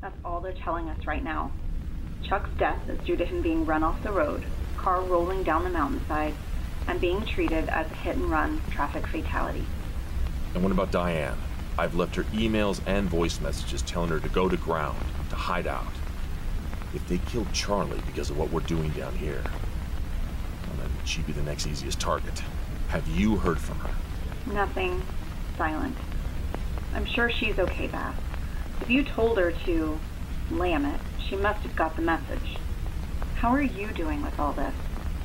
That's all they're telling us right now. Chuck's death is due to him being run off the road, car rolling down the mountainside, and being treated as a hit-and-run traffic fatality. And what about Diane? I've left her emails and voice messages telling her to go to ground, to hide out. If they killed Charlie because of what we're doing down here, well, then she'd be the next easiest target. Have you heard from her? Nothing. Silent. I'm sure she's okay, Bass. If you told her to lamb it, she must have got the message. How are you doing with all this?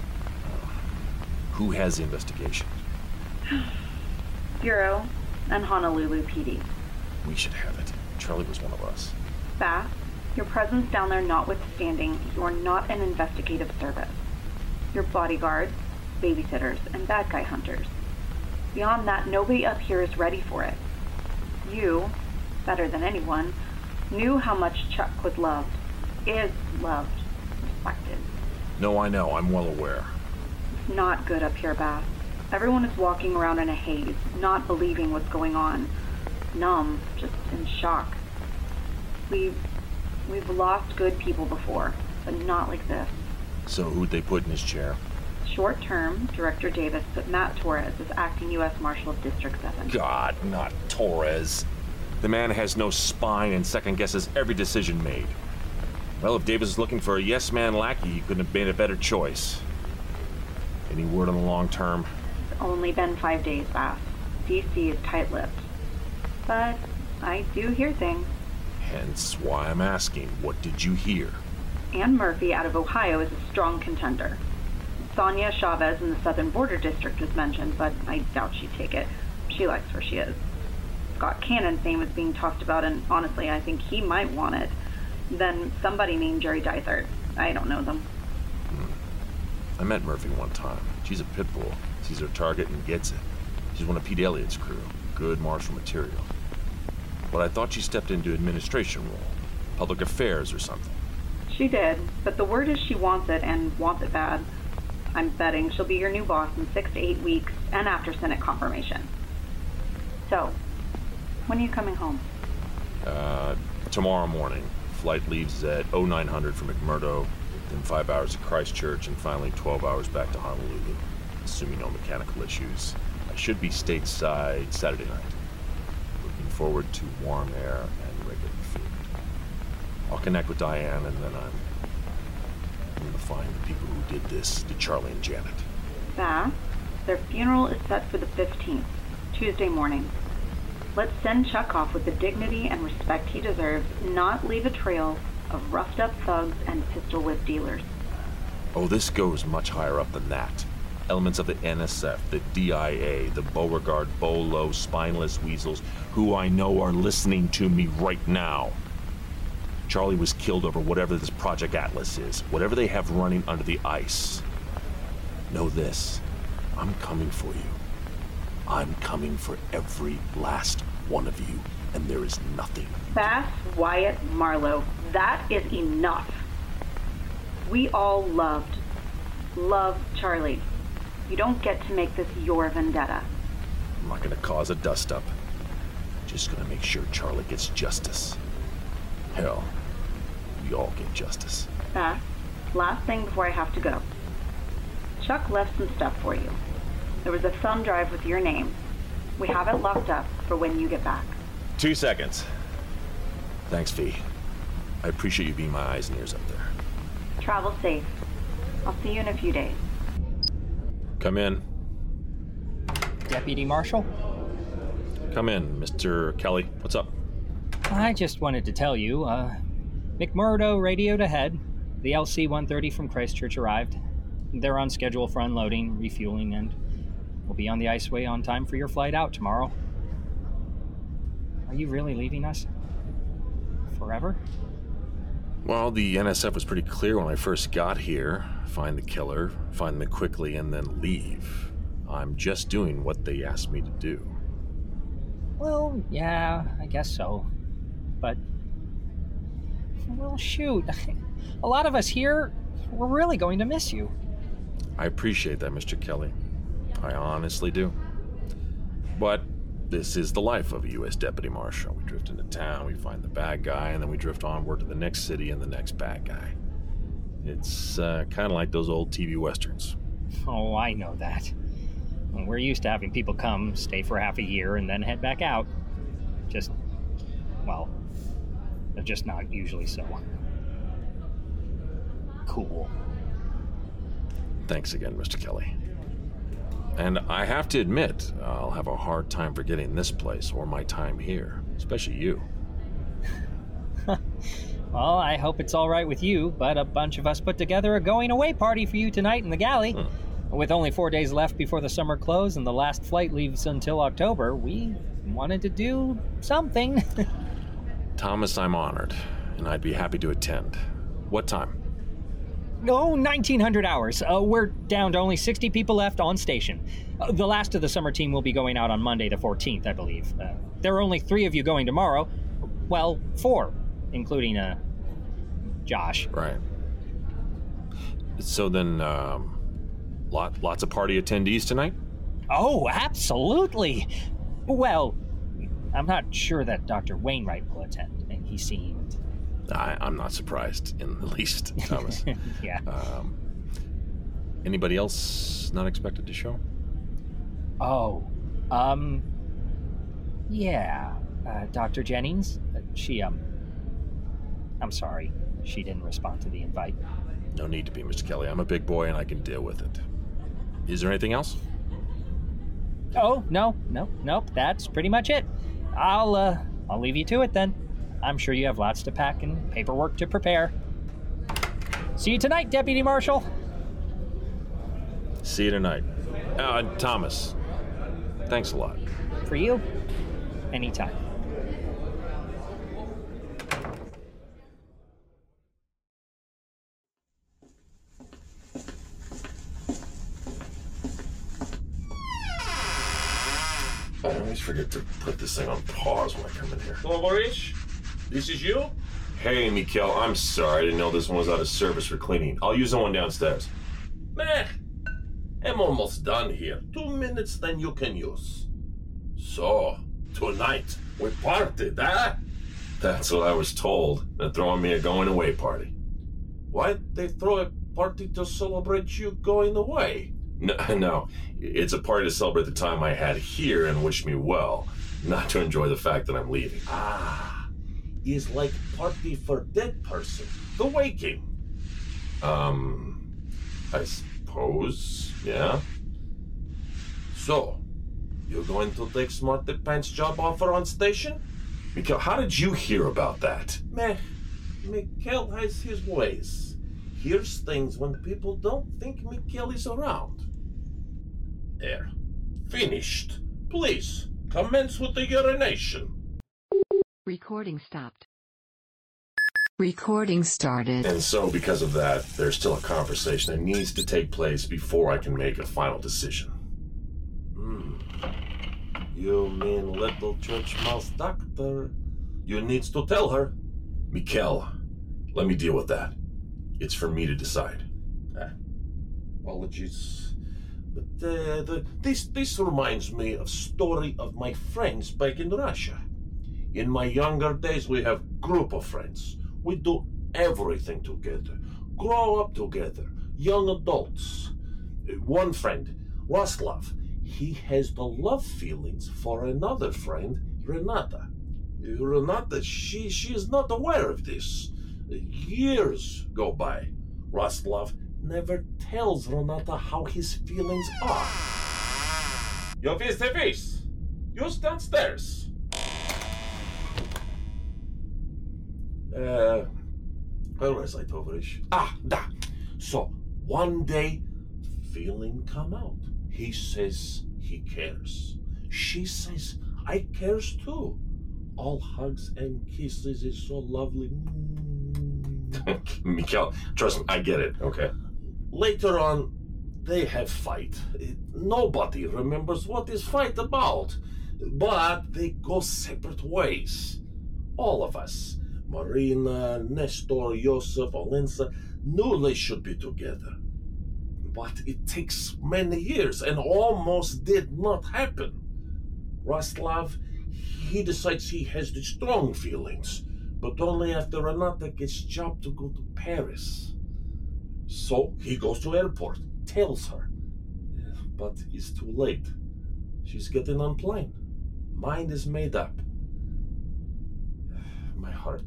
Who has the investigation? Bureau and Honolulu PD. We should have it. Charlie was one of us. Bass, your presence down there notwithstanding, you're not an investigative service. You're bodyguards, babysitters, and bad guy hunters. Beyond that, nobody up here is ready for it. You, better than anyone, knew how much Chuck was loved, is loved, respected. No, I know. I'm well aware. It's not good up here, Bass. Everyone is walking around in a haze, not believing what's going on. Numb, just in shock. We've lost good people before, but not like this. So who'd they put in his chair? Short-term, Director Davis put Matt Torres as acting U.S. Marshal of District 7. God, not Torres. The man has no spine and second-guesses every decision made. Well, if Davis is looking for a yes-man lackey, he couldn't have made a better choice. Any word on the long term? It's only been 5 days, Bass. D.C. is tight-lipped. But I do hear things. Hence why I'm asking, what did you hear? Ann Murphy out of Ohio is a strong contender. Sonia Chavez in the Southern Border District was mentioned, but I doubt she'd take it. She likes where she is. Scott Cannon's name is being tossed about, and honestly, I think he might want it. Then somebody named Jerry Dysart. I don't know them. I met Murphy one time. She's a pit bull. Sees her target and gets it. She's one of Pete Elliott's crew. Good martial material. But I thought she stepped into administration role. Public affairs or something. She did, but the word is she wants it, and wants it bad. I'm betting she'll be your new boss in 6 to 8 weeks, and after Senate confirmation. So, when are you coming home? Tomorrow morning. Flight leaves at 0900 for McMurdo, then 5 hours to Christchurch, and finally 12 hours back to Honolulu, assuming no mechanical issues. I should be stateside Saturday night. Looking forward to warm air and regular food. I'll connect with Diane, and then I'm going to find the people who did this to Charlie and Janet. Bass, their funeral is set for the 15th, Tuesday morning. Let's send Chuck off with the dignity and respect he deserves, not leave a trail of roughed-up thugs and pistol-whip dealers. Oh, this goes much higher up than that. Elements of the NSF, the DIA, the Beauregard, Bolo, spineless weasels, who I know are listening to me right now. Charlie was killed over whatever this Project Atlas is, whatever they have running under the ice. Know this, I'm coming for you. I'm coming for every last one of you, and there is nothing. Bass, Wyatt, Marlowe, that is enough. We all loved Charlie. You don't get to make this your vendetta. I'm not gonna cause a dust-up. Just gonna make sure Charlie gets justice. Hell, we all get justice. Bass, last thing before I have to go. Chuck left some stuff for you. There was a thumb drive with your name. We have it locked up for when you get back. 2 seconds. Thanks, Fee. I appreciate you being my eyes and ears up there. Travel safe. I'll see you in a few days. Come in. Deputy Marshal? Come in, Mr. Kelly. What's up? I just wanted to tell you, McMurdo radioed ahead. The LC-130 from Christchurch arrived. They're on schedule for unloading, refueling, and we'll be on the Iceway on time for your flight out tomorrow. Are you really leaving us? Forever? Well, the NSF was pretty clear when I first got here. Find the killer, find them quickly, and then leave. I'm just doing what they asked me to do. Well, yeah, I guess so. But, well, shoot. A lot of us here, we're really going to miss you. I appreciate that, Mr. Kelly. I honestly do. But This is the life of a U.S. Deputy Marshal. We drift into town, we find the bad guy, and then we drift onward to the next city and the next bad guy. It's kind of like those old TV westerns. Oh, I know that. We're used to having people come, stay for half a year, and then head back out. They're just not usually so cool. Thanks again, Mr. Kelly. And I have to admit, I'll have a hard time forgetting this place or my time here, especially you. Well, I hope it's all right with you, but a bunch of us put together a going-away party for you tonight in the galley. With only 4 days left before the summer close and the last flight leaves until October, we wanted to do something. Thomas, I'm honored, and I'd be happy to attend. What time? Oh, 1900 hours. We're down to only 60 people left on station. The last of the summer team will be going out on Monday the 14th, I believe. There are only 3 of you going tomorrow. Well, 4, including, Josh. Right. So then, lots of party attendees tonight? Oh, absolutely. Well, I'm not sure that Dr. Wainwright will attend, and he seemed... I'm not surprised in the least, Thomas. Yeah. Anybody else not expected to show? Yeah. Dr. Jennings, I'm sorry. She didn't respond to the invite. No need to be, Mr. Kelly. I'm a big boy and I can deal with it. Is there anything else? Oh, nope. That's pretty much it. I'll leave you to it then. I'm sure you have lots to pack and paperwork to prepare. See you tonight, Deputy Marshal. See you tonight. Thomas, thanks a lot. For you, anytime. I always forget to put this thing on pause when I come in here. Tovarich, this is you? Hey, Mikhail, I'm sorry. I didn't know this one was out of service for cleaning. I'll use the one downstairs. Meh, I'm almost done here. 2 minutes, then you can use. So, tonight, we partied, huh? That's what I was told. They're throwing me a going-away party. Why'd they throw a party to celebrate you going away? No. It's a party to celebrate the time I had here and wish me well, not to enjoy the fact that I'm leaving. Is like party for dead person, the waking. I suppose, yeah. So, you're going to take Smarty Pants' job offer on station? Mikhail, how did you hear about that? Meh, Mikhail has his ways. Hears things when people don't think Mikhail is around. There. Finished. Please, commence with the urination. Recording stopped. Recording started. And so, because of that, there's still a conversation that needs to take place before I can make a final decision. You mean little church mouse doctor? You needs to tell her. Mikhail, let me deal with that. It's for me to decide. Apologies. But this reminds me of story of my friends back in Russia. In my younger days, we have group of friends. We do everything together. Grow up together. Young adults. One friend, Rostlov, he has the love feelings for another friend, Renata. Renata, she is not aware of this. Years go by. Rostlov never tells Renata how his feelings are. Your face. Use downstairs. Where was I, Tovarich? Da. So, one day, feeling come out. He says he cares. She says, I cares too. All hugs and kisses is so lovely. Mikhail, trust me, I get it, okay? Later on, they have fight. Nobody remembers what is fight about. But they go separate ways. All of us, Marina, Nestor, Yosef, Olensa, knew they should be together. But it takes many years and almost did not happen. Rostlav, he decides he has the strong feelings, but only after Renata gets job to go to Paris. So he goes to airport, tells her. But it's too late. She's getting on plane. Mind is made up. My heart.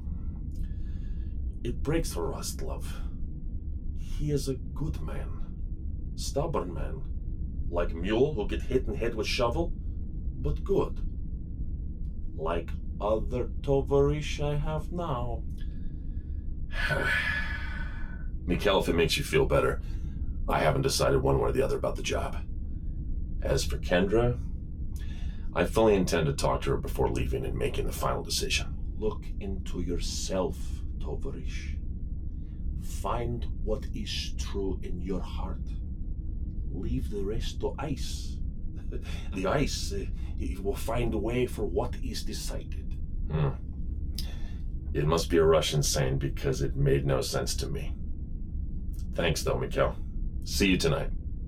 It breaks for Rostlov. He is a good man. Stubborn man. Like mule who get hit in head with shovel, but good. Like other Tovarish I have now. Mikhail, if it makes you feel better, I haven't decided one way or the other about the job. As for Kendra, I fully intend to talk to her before leaving and making the final decision. Look into yourself, Tovarish. Find what is true in your heart. Leave the rest to ice. The ice it will find a way for what is decided. It must be a Russian saying because it made no sense to me. Thanks, though, Mikhail. See you tonight.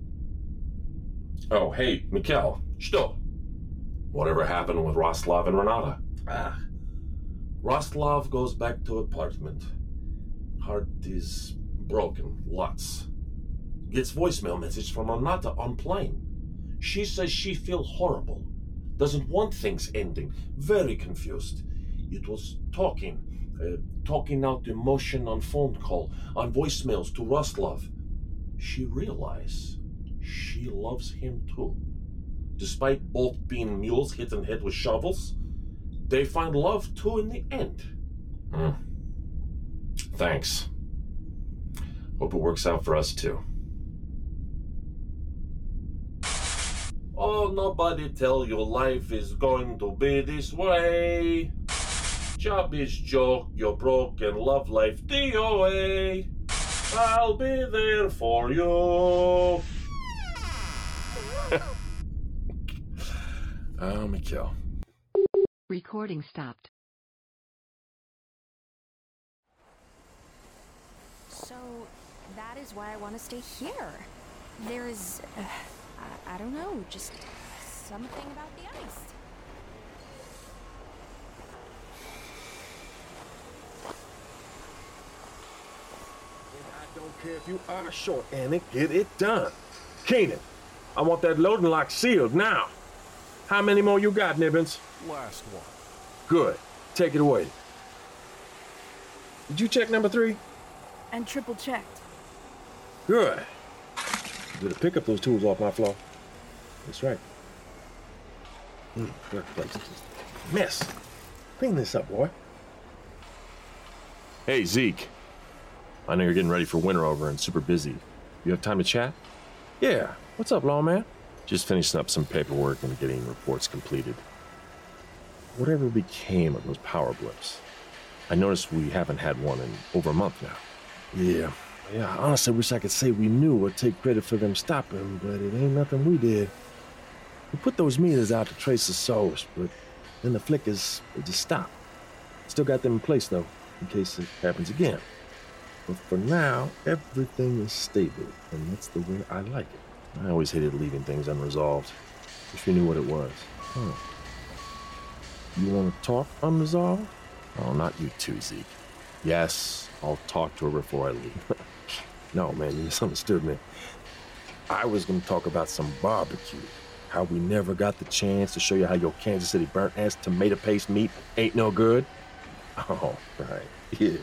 Oh, hey, Mikhail. Что? Whatever happened with Rostlov and Renata? Rostlov goes back to apartment. Heart is broken, lots. Gets voicemail message from Renata on plane. She says she feel horrible. Doesn't want things ending. Very confused. It was talking out emotion on phone call, on voicemails to Rostlov. She realized she loves him too. Despite both being mules hit in the head with shovels, they find love too in the end. Thanks. Hope it works out for us too. Oh, nobody tell you life is going to be this way. Job is joke, you're broken, love life DOA. I'll be there for you. Oh, Mikhail. Recording stopped. So, that is why I want to stay here. There is, I don't know, just something about the ice. I don't care if you are short, Annie. Get it done. Keenan, I want that loading lock sealed now. How many more you got, Nibbins? Last one. Good. Take it away. Did you check number 3? And triple checked. Good. You better pick up those tools off my floor. That's right. Good place. Mess. Clean this up, boy. Hey, Zeke. I know you're getting ready for winter over and super busy. You have time to chat? Yeah. What's up, lawman? Just finishing up some paperwork and getting reports completed. Whatever became of those power blips? I noticed we haven't had one in over a month now. Yeah, I honestly wish I could say we knew or take credit for them stopping, but it ain't nothing we did. We put those meters out to trace the source, but then the flickers, they just stopped. Still got them in place, though, in case it happens again. But for now, everything is stable, and that's the way I like it. I always hated leaving things unresolved. Wish we knew what it was. You want to talk unresolved? Oh, not you too, Zeke. Yes, I'll talk to her before I leave. No, man, you misunderstood me. I was going to talk about some barbecue. How we never got the chance to show you how your Kansas City burnt-ass tomato paste meat ain't no good. Oh, right, yeah.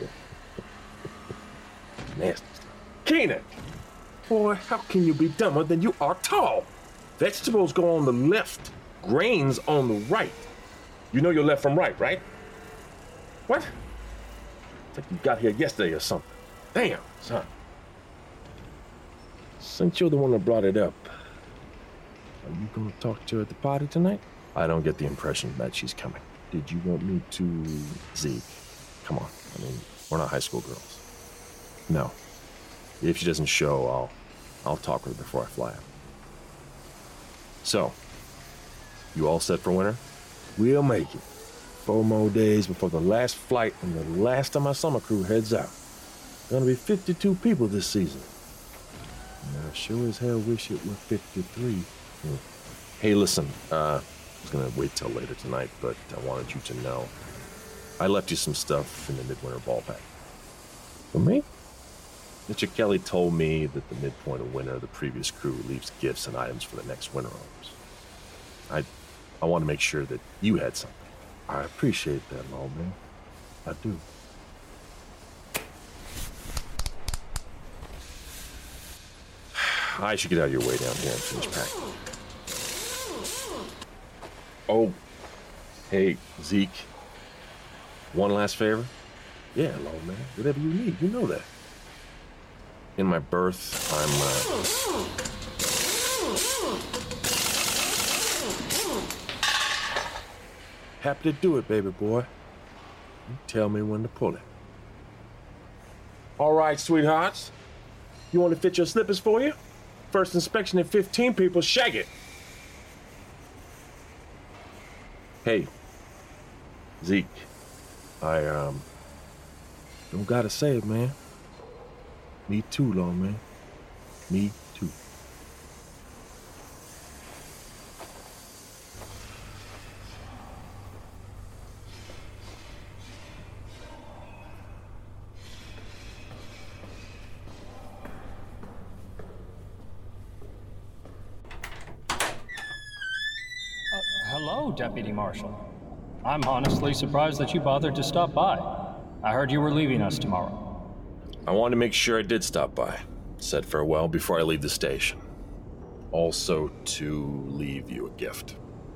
Nasty stuff. Keenan! Boy, how can you be dumber than you are tall? Vegetables go on the left, grains on the right. You know your left from right, right? What? It's like you got here yesterday or something. Damn, son. Since you're the one that brought it up, are you gonna talk to her at the party tonight? I don't get the impression that she's coming. Did you want me to... Zeke, come on. I mean, we're not high school girls. No. If she doesn't show, I'll talk with her before I fly out. So, you all set for winter? We'll make it. 4 more days before the last flight and the last of my summer crew heads out. Gonna be 52 people this season. And I sure as hell wish it were 53. Hey, listen, I was gonna wait till later tonight, but I wanted you to know. I left you some stuff in the midwinter ball pack. For me? Mr. Kelly told me that the midpoint of winter, the previous crew leaves gifts and items for the next winter owners. I want to make sure that you had something. I appreciate that, Lawman. I do. I should get out of your way down here and finish packing. Oh, hey, Zeke. One last favor? Yeah, Lawman. Whatever you need, you know that. In my berth, Happy to do it, baby boy. You tell me when to pull it. All right, sweethearts. You want to fit your slippers for you? First inspection in 15 people, shag it. Hey, Zeke, I Don't gotta say it, man. Me too, Lawman. Me too. Hello, Deputy Marshal. I'm honestly surprised that you bothered to stop by. I heard you were leaving us tomorrow. I wanted to make sure I did stop by. Said farewell before I leave the station. Also to leave you a gift.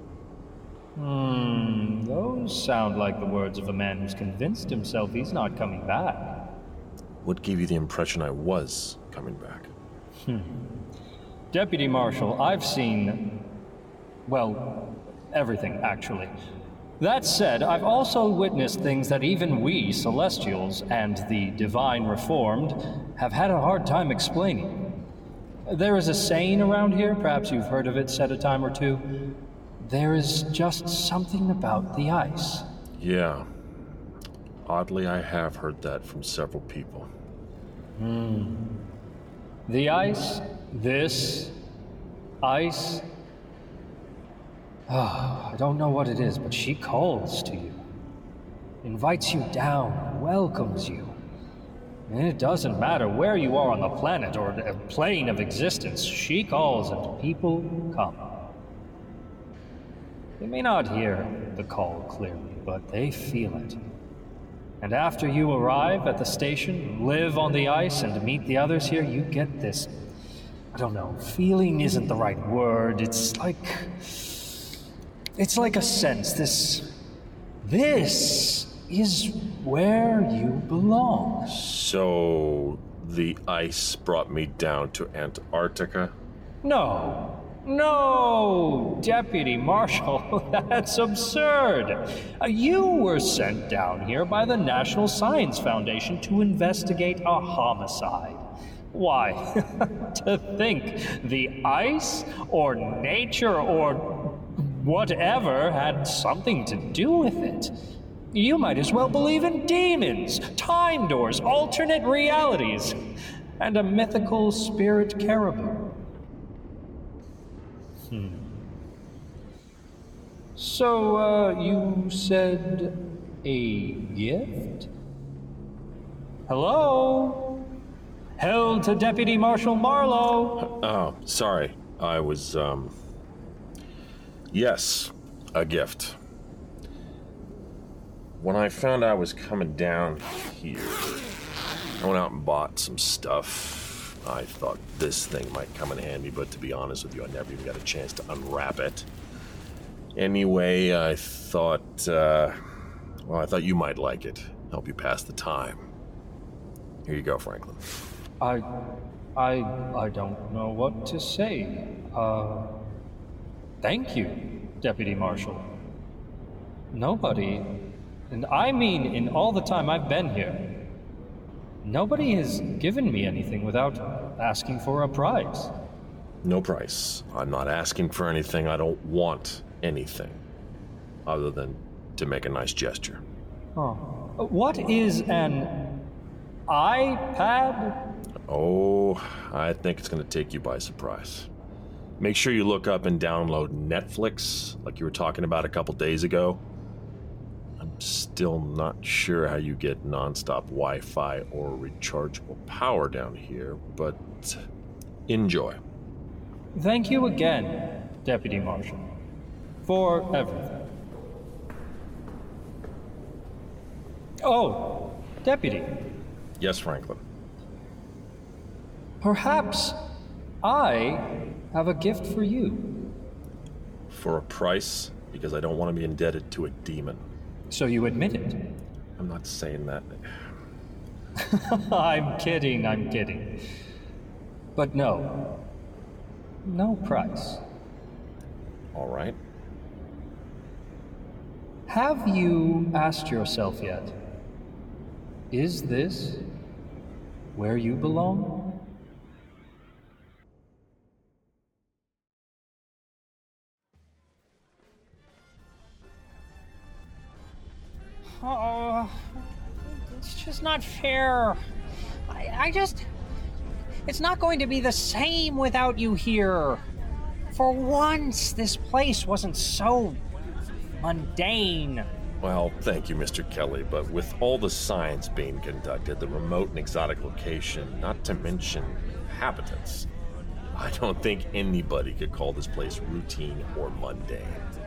Those sound like the words of a man who's convinced himself he's not coming back. What gave you the impression I was coming back? Deputy Marshal, I've seen... well, everything, actually. That said, I've also witnessed things that even we, Celestials, and the Divine Reformed, have had a hard time explaining. There is a saying around here, perhaps you've heard of it said a time or two. There is just something about the ice. Yeah. Oddly, I have heard that from several people. The ice, this ice... I don't know what it is, but she calls to you. Invites you down, welcomes you. And it doesn't matter where you are on the planet or the plane of existence, she calls and people come. They may not hear the call clearly, but they feel it. And after you arrive at the station, live on the ice, and meet the others here, you get this... I don't know, feeling isn't the right word. It's like a sense, this is where you belong. So, the ice brought me down to Antarctica? No, Deputy Marshal, that's absurd. You were sent down here by the National Science Foundation to investigate a homicide. Why? To think the ice or nature or whatever had something to do with it. You might as well believe in demons, time doors, alternate realities, and a mythical spirit caribou. So, you said a gift? Hello? Held to Deputy Marshal Marlowe. Oh, sorry. I was, Yes, a gift. When I found I was coming down here, I went out and bought some stuff. I thought this thing might come in handy, but to be honest with you, I never even got a chance to unwrap it. Anyway, I thought you might like it. Help you pass the time. Here you go, Franklin. I don't know what to say. Thank you, Deputy Marshal. Nobody, and I mean in all the time I've been here, nobody has given me anything without asking for a price. No price. I'm not asking for anything. I don't want anything other than to make a nice gesture. Oh. What is an iPad? Oh, I think it's going to take you by surprise. Make sure you look up and download Netflix, like you were talking about a couple days ago. I'm still not sure how you get nonstop Wi-Fi or rechargeable power down here, but enjoy. Thank you again, Deputy Marshal, for everything. Oh, Deputy. Yes, Franklin. Perhaps I have a gift for you. For a price, because I don't want to be indebted to a demon. So you admit it? I'm not saying that. I'm kidding. But no. No price. All right. Have you asked yourself yet, is this where you belong? Oh, it's just not fair. It's not going to be the same without you here. For once, this place wasn't so mundane. Well, thank you, Mr. Kelly, but with all the science being conducted, the remote and exotic location, not to mention inhabitants, I don't think anybody could call this place routine or mundane.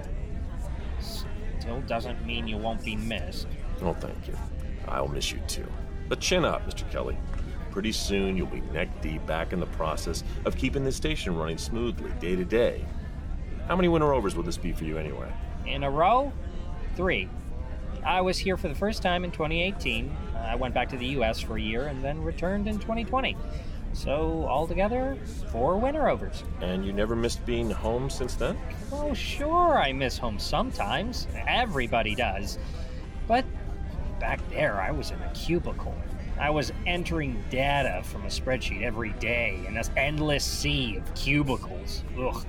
Still doesn't mean you won't be missed. Oh, thank you. I'll miss you too. But chin up, Mr. Kelly. Pretty soon you'll be neck deep back in the process of keeping this station running smoothly, day to day. How many winter overs will this be for you anyway? In a row? 3. I was here for the first time in 2018. I went back to the US for a year and then returned in 2020. So, altogether, 4 winter overs. And you never missed being home since then? Oh, sure, I miss home sometimes. Everybody does. But back there, I was in a cubicle. I was entering data from a spreadsheet every day in this endless sea of cubicles. Ugh.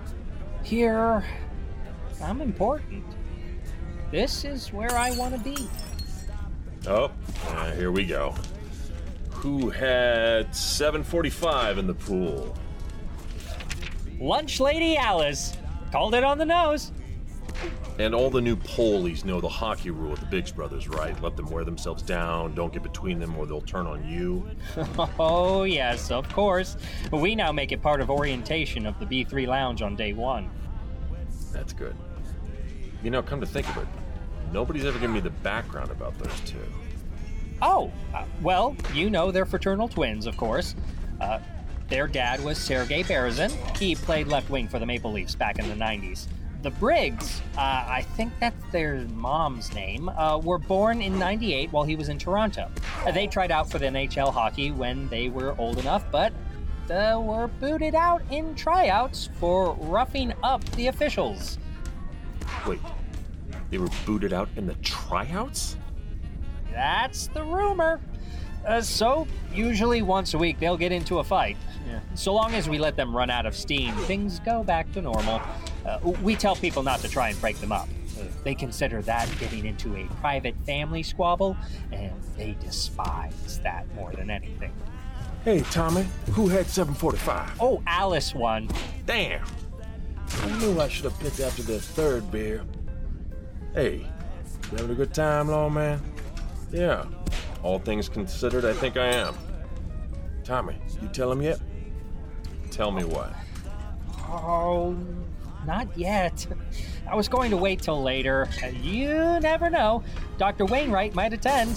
Here, I'm important. This is where I want to be. Oh, here we go. Who had 745 in the pool? Lunch Lady Alice. Called it on the nose. And all the new Polies know the hockey rule with the Biggs brothers, right? Let them wear themselves down, don't get between them or they'll turn on you. Oh, yes, of course. We now make it part of orientation of the B3 Lounge on day 1. That's good. You know, come to think of it, nobody's ever given me the background about those two. Oh, well, you know they're fraternal twins, of course. Their dad was Sergei Berezin. He played left wing for the Maple Leafs back in the 90s. The Briggs, I think that's their mom's name, were born in 98 while he was in Toronto. They tried out for the NHL hockey when they were old enough, but were booted out in tryouts for roughing up the officials. Wait, they were booted out in the tryouts? That's the rumor. So, usually once a week they'll get into a fight. So long as we let them run out of steam, things go back to normal. We tell people not to try and break them up. They consider that getting into a private family squabble, and they despise that more than anything. Hey, Tommy, who had 745? Oh, Alice won. Damn! I knew I should have picked after the third beer. Hey, you having a good time, Lawman? Yeah, all things considered, I think I am. Tommy, you tell him yet? Tell me what? Oh, not yet. I was going to wait till later. You never know. Dr. Wainwright might attend.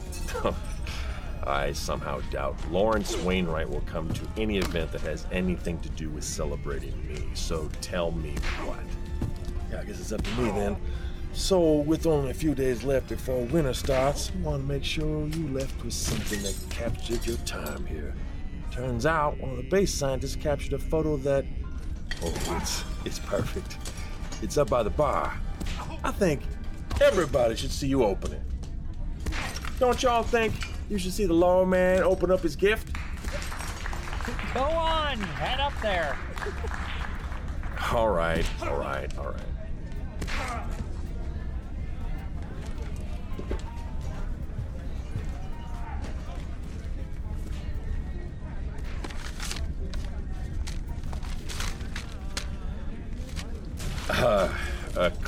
I somehow doubt Lawrence Wainwright will come to any event that has anything to do with celebrating me. So tell me what. Yeah, I guess it's up to me then. So, with only a few days left before winter starts, I want to make sure you left with something that captured your time here. Turns out, one of the base scientists captured a photo that... Oh, it's perfect. It's up by the bar. I think everybody should see you open it. Don't y'all think you should see the lawman open up his gift? Go on, head up there. All right.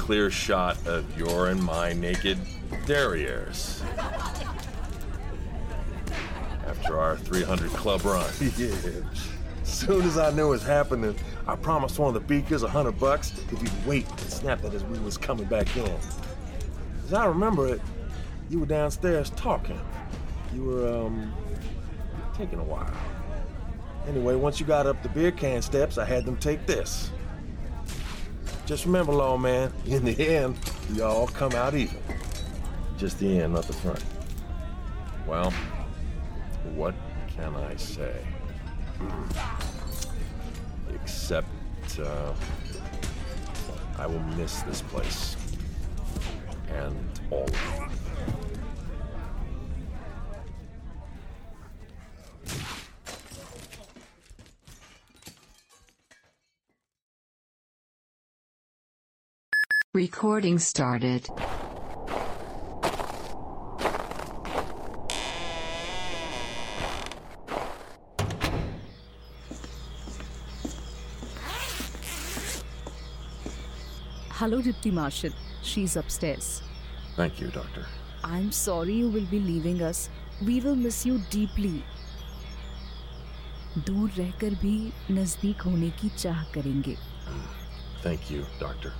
clear shot of your and my naked derrieres. After our 300 club run. Yeah. As soon as I knew it was happening, I promised one of the beakers $100 if he'd wait and snap it as we was coming back in. As I remember it, you were downstairs talking. You were, taking a while. Anyway, once you got up the beer can steps, I had them take this. Just remember, Lawman, in the end, we all come out even. Just the end, not the front. Well, what can I say? Except, I will miss this place. And all of you. Recording started. Hello, Deputy Marshal. She's upstairs. Thank you, Doctor. I'm sorry you will be leaving us. We will miss you deeply. दूर रहकर भी नजदीक होने की चाह करेंगे. Thank you, Doctor.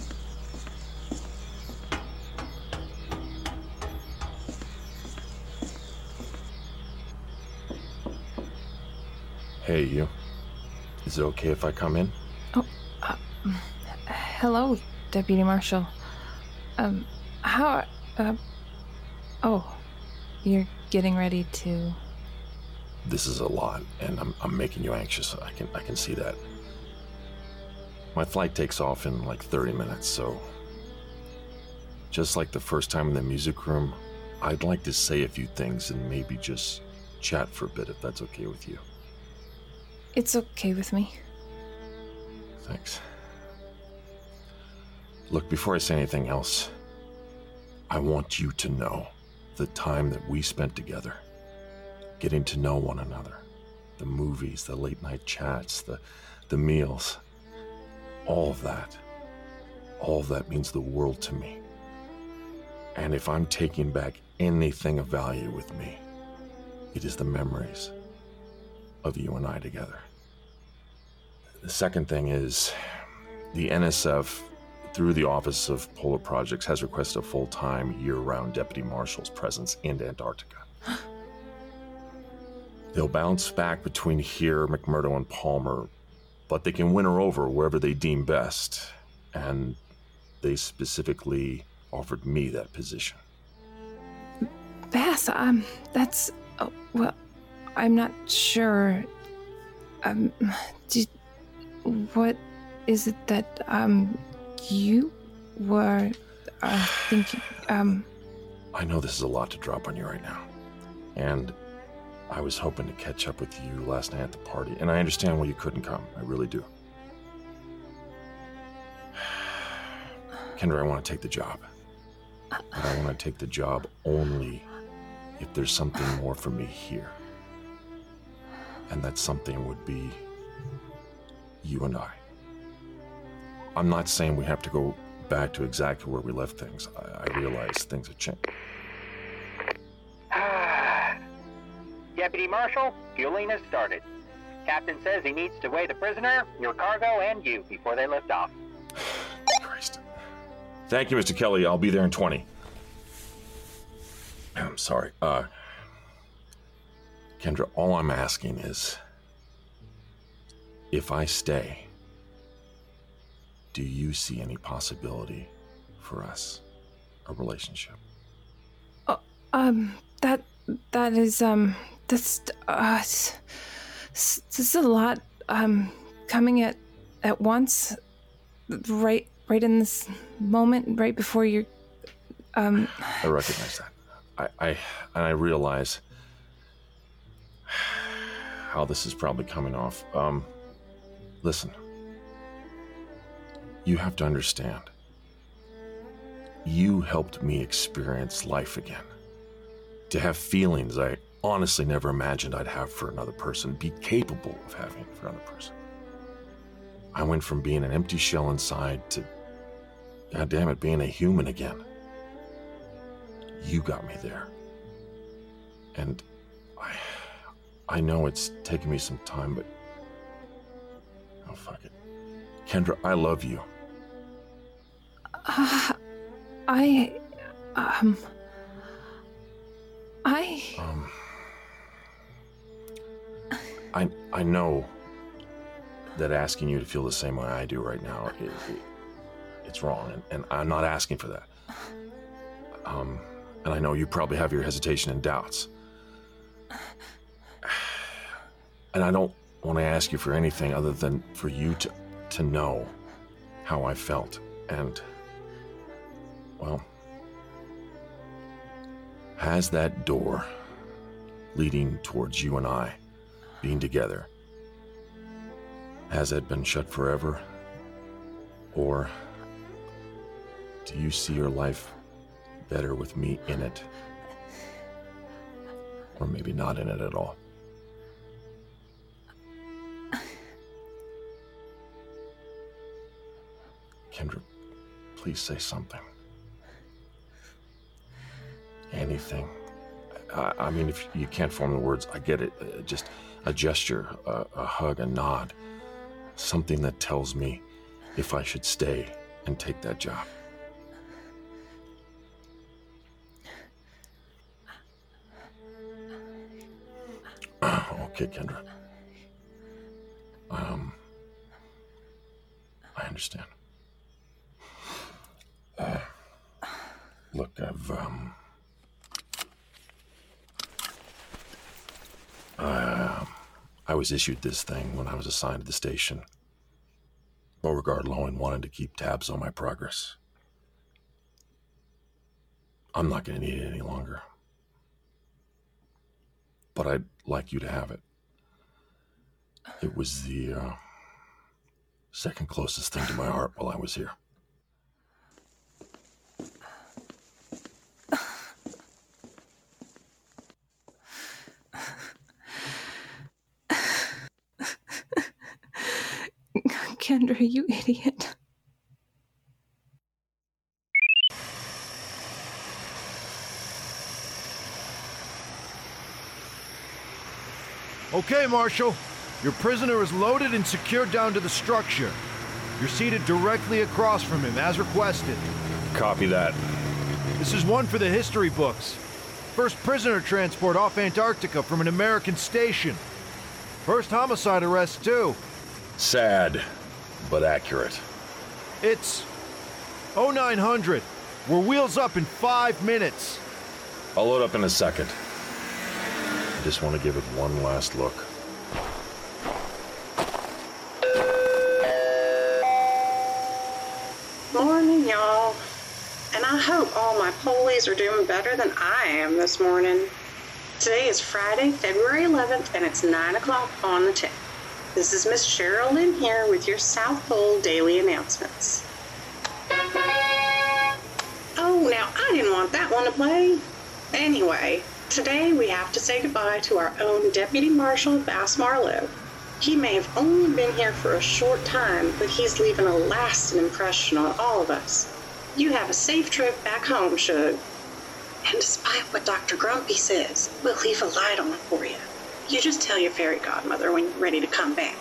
Hey, you. Is it okay if I come in? Oh, hello, Deputy Marshal. Oh, you're getting ready to... This is a lot, and I'm making you anxious. I can see that. My flight takes off in like 30 minutes, so... Just like the first time in the music room, I'd like to say a few things and maybe just chat for a bit, if that's okay with you. It's okay with me. Thanks. Look, before I say anything else, I want you to know the time that we spent together, getting to know one another, the movies, the late night chats, the meals, all of that means the world to me. And if I'm taking back anything of value with me, it is the memories of you and I together. The second thing is, the NSF, through the Office of Polar Projects, has requested a full-time, year-round Deputy Marshal's presence in Antarctica. They'll bounce back between here, McMurdo, and Palmer, but they can win her over wherever they deem best, and they specifically offered me that position. Bass, that's... well, I'm not sure. What is it that, you were, thinking, I know this is a lot to drop on you right now, and I was hoping to catch up with you last night at the party, and I understand why you couldn't come. I really do. Kendra, I want to take the job. But I want to take the job only if there's something more for me here. And that something would be you and I. I'm not saying we have to go back to exactly where we left things. I realize things have changed. Deputy Marshal, fueling has started. Captain says he needs to weigh the prisoner, your cargo, and you before they lift off. Christ. Thank you, Mr. Kelly. I'll be there in 20. I'm sorry. Kendra, all I'm asking is, if I stay, do you see any possibility for us, a relationship? That is, this is a lot, coming at once, right in this moment, right before you're, I recognize that. I realize how this is probably coming off. Listen, you have to understand, you helped me experience life again. To have feelings I honestly never imagined I'd have for another person, be capable of having for another person. I went from being an empty shell inside to God damn it, being a human again. You got me there. And I know it's taken me some time, but oh, fuck it. Kendra, I love you. I know that asking you to feel the same way I do right now, it's wrong, and I'm not asking for that. And I know you probably have your hesitation and doubts. And I don't want to ask you for anything other than for you to know how I felt. And, well, has that door leading towards you and I being together, has it been shut forever? Or do you see your life better with me in it? Or maybe not in it at all? Kendra, please say something. Anything. I mean, if you can't form the words, I get it. Just a gesture, a hug, a nod. Something that tells me if I should stay and take that job. Okay, Kendra. I understand. Look, I was issued this thing when I was assigned to the station. Beauregard Lowen wanted to keep tabs on my progress. I'm not going to need it any longer. But I'd like you to have it. It was the second closest thing to my heart while I was here. Kendra, you idiot. Okay, Marshal. Your prisoner is loaded and secured down to the structure. You're seated directly across from him, as requested. Copy that. This is one for the history books. First prisoner transport off Antarctica from an American station. First homicide arrest, too. Sad, but accurate. It's 0900. We're wheels up in 5 minutes. I'll load up in a second. I just want to give it one last look. Morning, y'all. And I hope all my polies are doing better than I am this morning. Today is Friday, February 11th, and it's 9 o'clock on the 10th. This is Miss Cheryl Lynn here with your South Pole Daily Announcements. Oh, now I didn't want that one to play. Anyway, today we have to say goodbye to our own Deputy Marshal Bass Marlowe. He may have only been here for a short time, but he's leaving a lasting impression on all of us. You have a safe trip back home, Shug. And despite what Dr. Grumpy says, we'll leave a light on for you. You just tell your fairy godmother when you're ready to come back.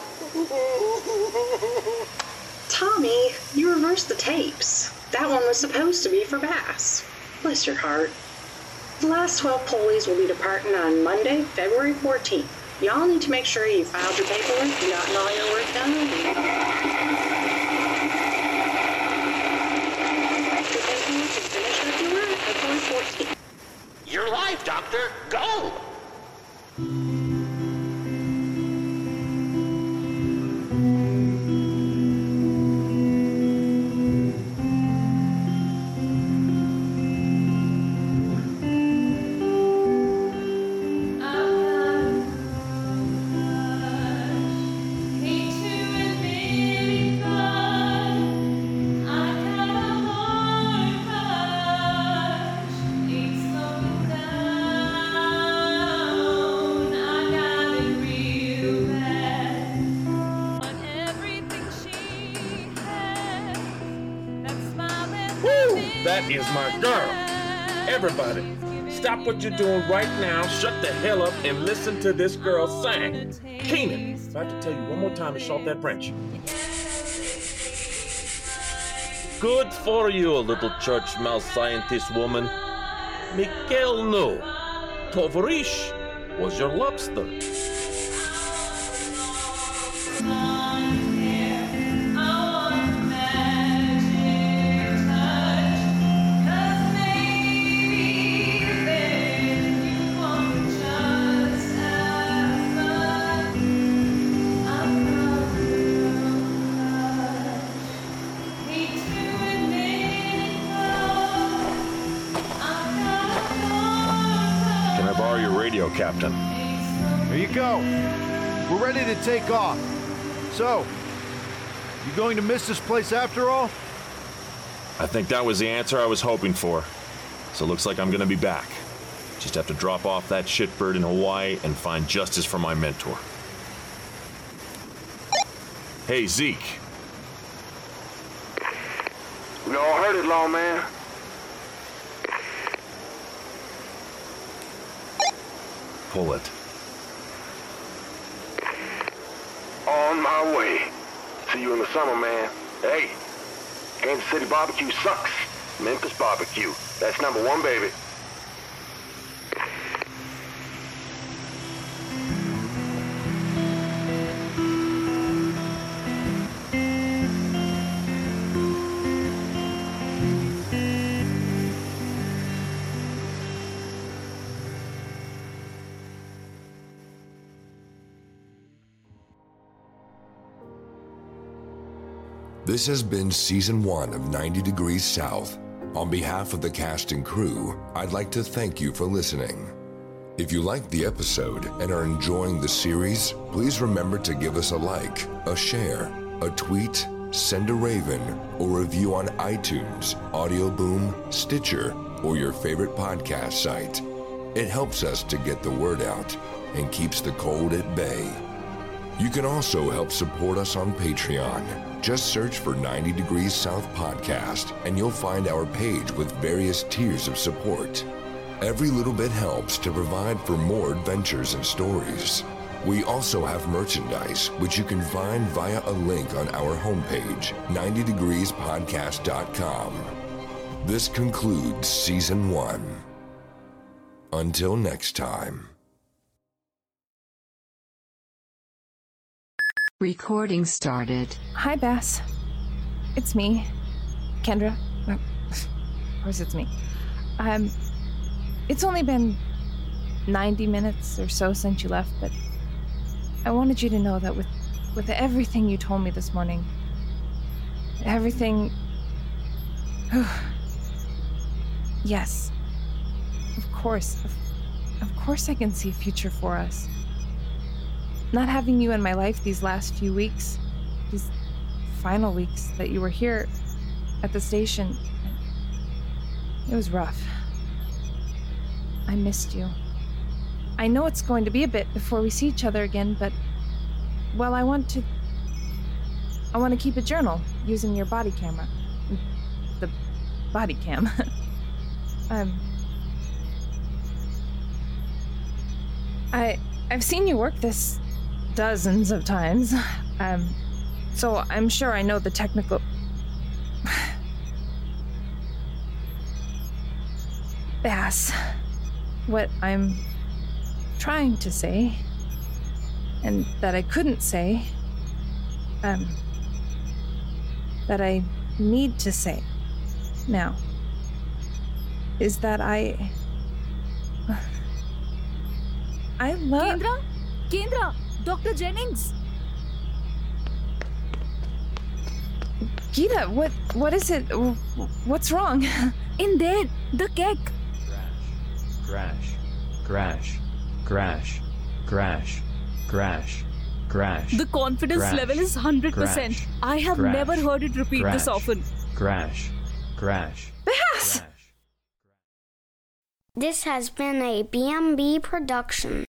Tommy, you reversed the tapes. That one was supposed to be for Bass. Bless your heart. The last 12 polies will be departing on Monday, February 14th. Y'all need to make sure you filed your paperwork and gotten all your work done. You're live, Doctor. Go! Down That is my girl. Everybody, stop what you're doing right now, shut the hell up, and listen to this girl sing. Keenan, I have to tell you one more time to show off that French. Good for you, little church mouse scientist woman. Mikhail knew. Tovarish was your lobster. Captain. There you go. We're ready to take off. So, you going to miss this place after all? I think that was the answer I was hoping for. So looks like I'm gonna be back. Just have to drop off that shitbird in Hawaii and find justice for my mentor. Hey, Zeke. We all heard it, lawman. Pull it. On my way. See you in the summer, man. Hey, Kansas City barbecue sucks. Memphis barbecue. That's number one, baby. This has been Season 1 of 90 Degrees South. On behalf of the cast and crew, I'd like to thank you for listening. If you liked the episode and are enjoying the series, please remember to give us a like, a share, a tweet, send a raven, or review on iTunes, Audio Boom, Stitcher, or your favorite podcast site. It helps us to get the word out and keeps the cold at bay. You can also help support us on Patreon. Just search for 90 Degrees South Podcast and you'll find our page with various tiers of support. Every little bit helps to provide for more adventures and stories. We also have merchandise, which you can find via a link on our homepage, 90degreespodcast.com. This concludes Season 1. Until next time. Recording started. Hi, Bass. It's me, Kendra. Of course it's me. It's only been 90 minutes or so since you left, but I wanted you to know that with everything you told me this morning, everything... Yes. Of course I can see a future for us. Not having you in my life these last few weeks, these final weeks that you were here at the station, it was rough. I missed you. I know it's going to be a bit before we see each other again, but, well, I want to keep a journal using your body camera. The body cam. I've seen you work this dozens of times, so I'm sure I know the technical... Bass, what I'm trying to say, and that I couldn't say, that I need to say now, is that I love... Kendra! Dr. Jennings! Geeta, what is it? What's wrong? In there, the cake! Crash. The confidence level is 100%. I have never heard it repeat this often. Crash. Bass! This has been a B&B production.